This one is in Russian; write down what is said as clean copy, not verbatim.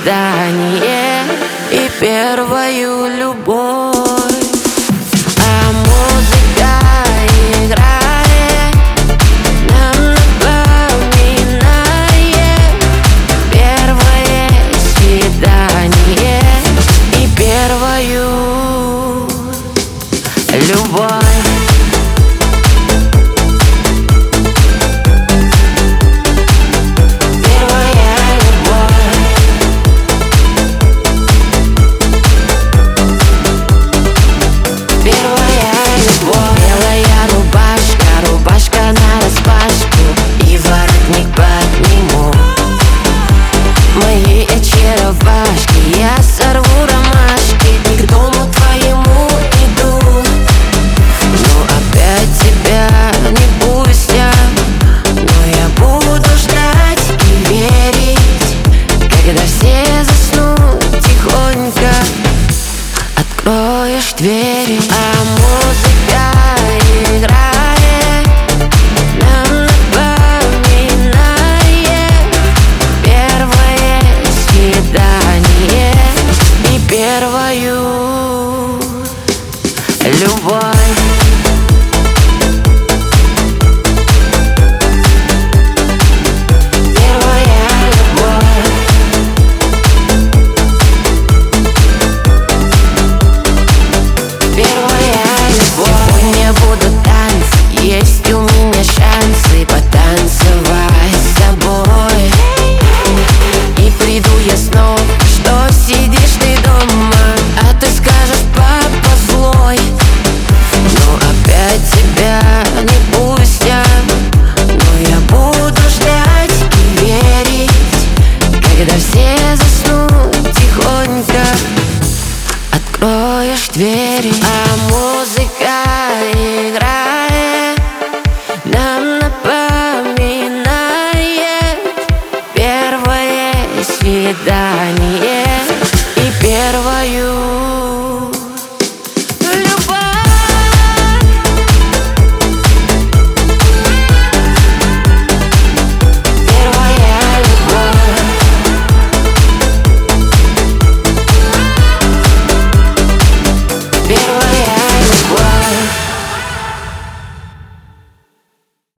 свидание и первую любовь. А музыка играет, нам напоминает первое свидание и первую любовь. Я сорву ромашки, к дому твоему иду, но опять тебя не пустя. Но я буду ждать и верить, когда все заснут тихонько, откроешь двери. А музыка играет, нам напоминает первое свидание и первую любовь. Сегодня будут танцы, есть у меня шансы потанцевать с тобой. И приду я снова, что сидишь ты дома, а ты скажешь: папа злой. Но опять тебя не пустят, но я буду ждать и верить, когда все заснут тихонько, откроешь двери. А музыка играет, нам напоминает первое свидание и первую